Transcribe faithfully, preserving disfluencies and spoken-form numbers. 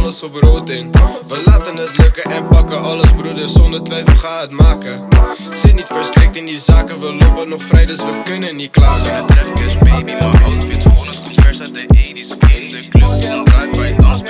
alles op rood in. We laten het lukken en pakken alles broeder, zonder twijfel ga het maken. Zit niet verstrikt in die zaken, we lopen nog vrij dus we kunnen niet klagen. De trap is baby, mijn outfit schoon, het komt vers uit de eighties in de club. Draai van je dans.